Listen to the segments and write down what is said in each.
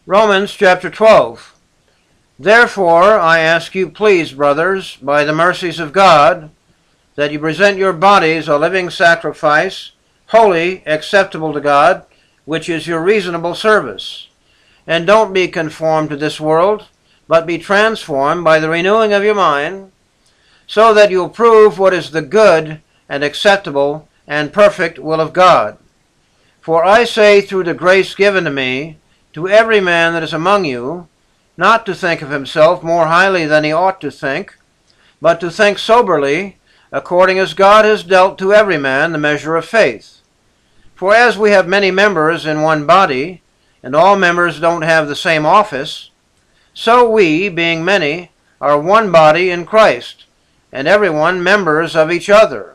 Romans chapter 12. Therefore, I ask you, please, brothers, by the mercies of God, that you present your bodies a living sacrifice, holy, acceptable to God, which is your reasonable service. And don't be conformed to this world, but be transformed by the renewing of your mind, so that you'll prove what is the good and acceptable and perfect will of God. For I say, through the grace given to me, to every man that is among you, not to think of himself more highly than he ought to think, but to think soberly, according as God has dealt to every man the measure of faith. For as we have many members in one body, and all members don't have the same office, so we, being many, are one body in Christ, and everyone members of each other.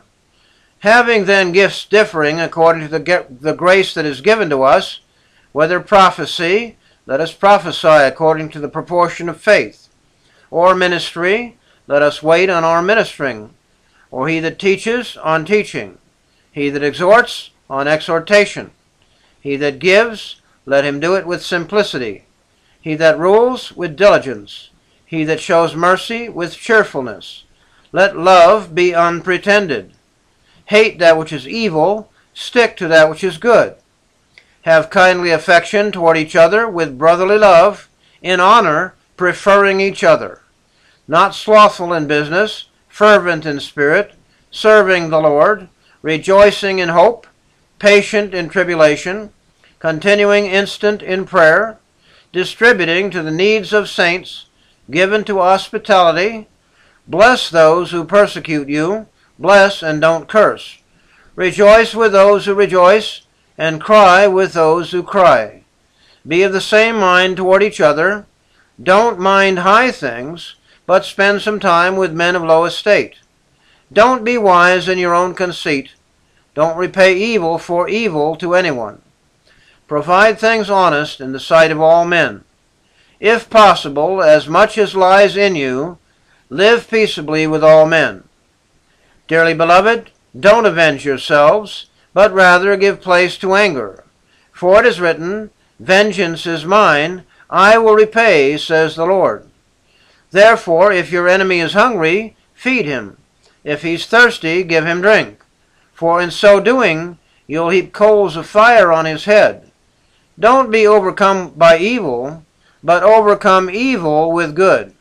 Having then gifts differing according to the grace that is given to us, whether prophecy, let us prophesy according to the proportion of faith, or ministry, let us wait on our ministering, or he that teaches, on teaching, he that exhorts, on exhortation, he that gives, let him do it with simplicity, he that rules, with diligence, he that shows mercy, with cheerfulness. Let love be unpretended. Hate that which is evil, stick to that which is good. Have kindly affection toward each other with brotherly love, in honor, preferring each other. Not slothful in business, fervent in spirit, serving the Lord, rejoicing in hope, patient in tribulation, continuing instant in prayer, distributing to the needs of saints, given to hospitality. Bless those who persecute you, bless and don't curse. Rejoice with those who rejoice, and cry with those who cry. Be of the same mind toward each other. Don't mind high things, but spend some time with men of low estate. Don't be wise in your own conceit. Don't repay evil for evil to anyone. Provide things honest in the sight of all men. If possible, as much as lies in you, live peaceably with all men. Dearly beloved, don't avenge yourselves, but rather give place to anger. For it is written, Vengeance is mine, I will repay, says the Lord. Therefore, if your enemy is hungry, feed him. If he's thirsty, give him drink. For in so doing, you'll heap coals of fire on his head. Don't be overcome by evil, but overcome evil with good.